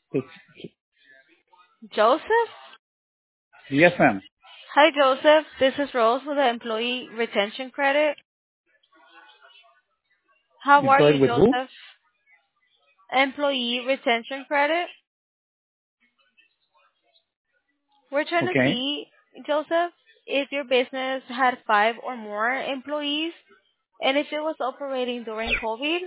It's, Joseph? yes, ma'am. Hi, Joseph. This is Rose with the Employee Retention Credit. How are you, Employed with who? Joseph? Employee Retention Credit. We're trying to Okay. see, Joseph, if your business had five or more employees and if it was operating during COVID.